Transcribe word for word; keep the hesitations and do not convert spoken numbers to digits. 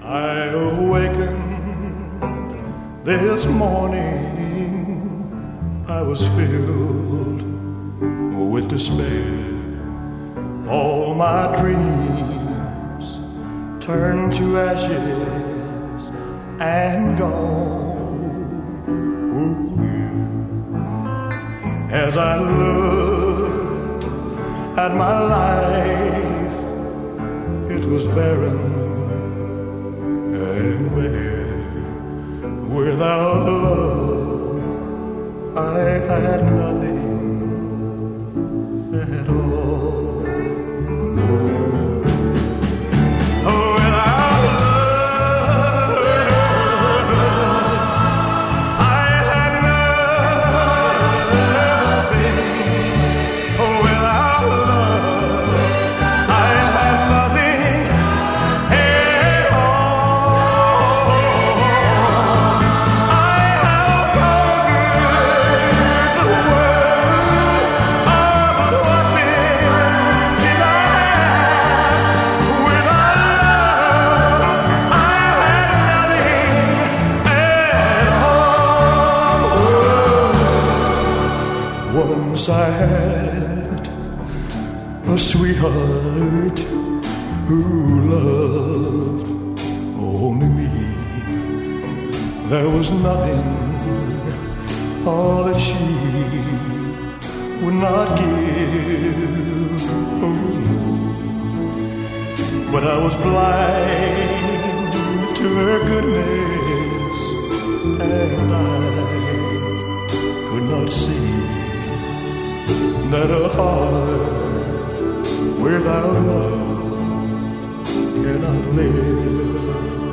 I awakened this morning, I was filled with despair. All my dreams turned to ashes and gone. Ooh. As I looked at my life, it was barren and bare. Without love, I had nothing at all. Oh, without love, I had nothing. Oh, without love, I had nothing at all. I have conquered the world, but what then did I have? Without love, I had nothing at all. Once I had a sweetheart who loved only me. There was nothing, all that she would not give. Oh, no. But I was blind to her goodness, and I could not see that a heart without love cannot live.